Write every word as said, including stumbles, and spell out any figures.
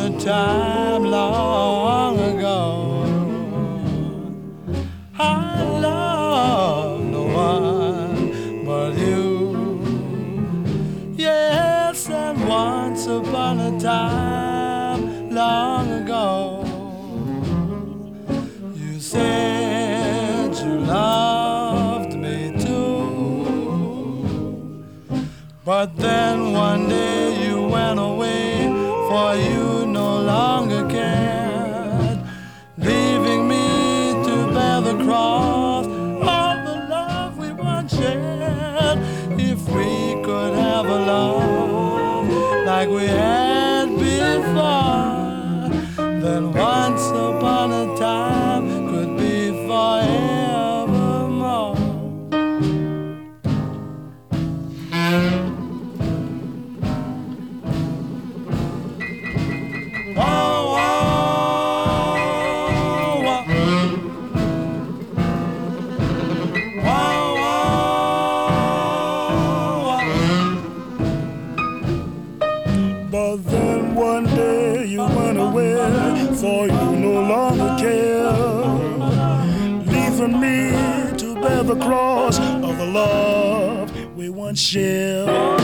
a time long ago, I love no one but you. Yes, and once upon a time long ago, you said you loved me too. But then one day you went away, for you no longer cared, leaving me to bear the cross of the love we once shared. If we could have a love like we had before, then once upon a time could be forevermore. Whoa, whoa, whoa. Whoa, whoa, whoa. But then one day you went away, for you no longer care, leaving me to bear the cross of the love we once shared.